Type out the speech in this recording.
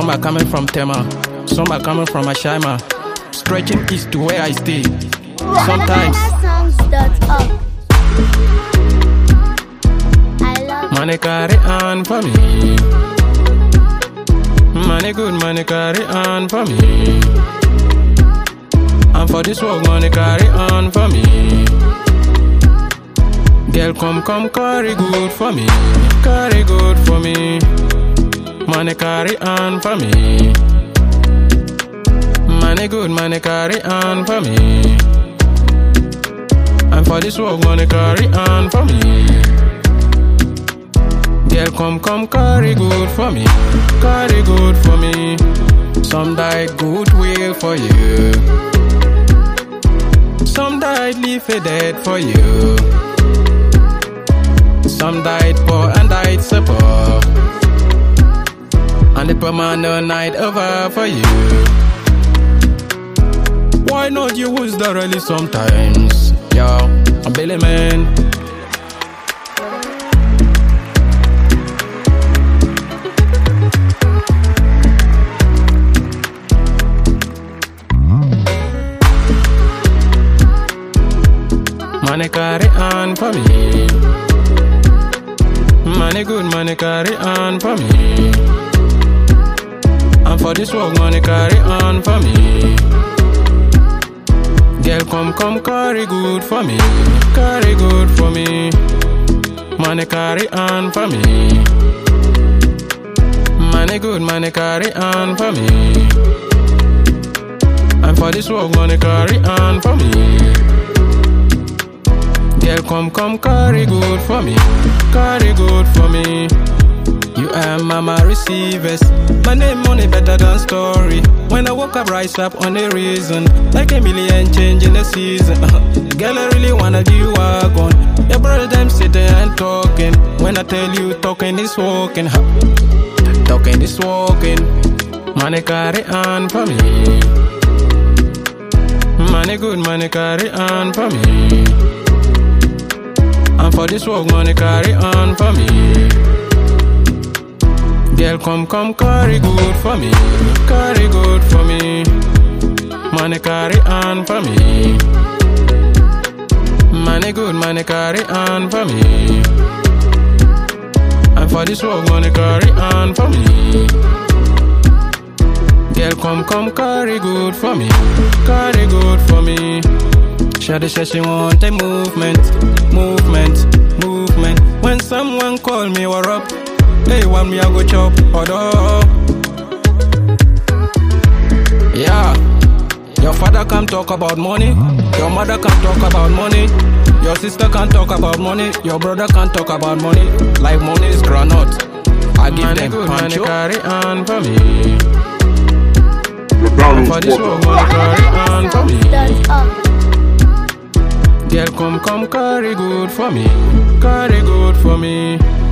Some are coming from Tema, some are coming from Ashima, stretching east to where I stay. Sometimes money carry on for me. Money good, money carry on for me. And for this work, money carry on for me. Girl, come, carry good for me. Carry good for me. Money carry on for me. Money good, money carry on for me. And for this work, money carry on for me. Girl, come, carry good for me. Carry good for me. Some died goodwill for you. Some died leave a dead for you. Some died poor and died support. And the permanent night over for you. Why not you use the rally sometimes? Yo, I'm Billy Man. Money carry on for me. Money good, money carry on for me. And for this work, money carry on for me. Girl, come, carry good for me. Carry good for me. Money carry on for me. Money good, money carry on for me. And for this work, money carry on for me. Girl, come, carry good for me. Carry good for me. You are mama receivers. My name money better than story. When I woke up, rise up on the reason. Like a million change in the season. Girl, I really wanna do you walk on. Your brother them sitting and talking. When I tell you talking is walking. Talking is walking. Money carry on for me. Money good, money carry on for me. And for this work, money carry on for me. Girl, come, carry good for me. Carry good for me. Money carry on for me. Money good, money carry on for me. And for this work, money carry on for me. Girl, come, carry good for me. Carry good for me. Shawty says she want a movement. When someone call me, what up? They want me, I go chop, although. Yeah. Your father can't talk about money. Your mother can't talk about money. Your sister can't talk about money. Your brother can't talk about money. Like money is granite. I give money them good, money carry on for me. For this world, money carry on for me. Girl, come, carry good for me. Carry good for me.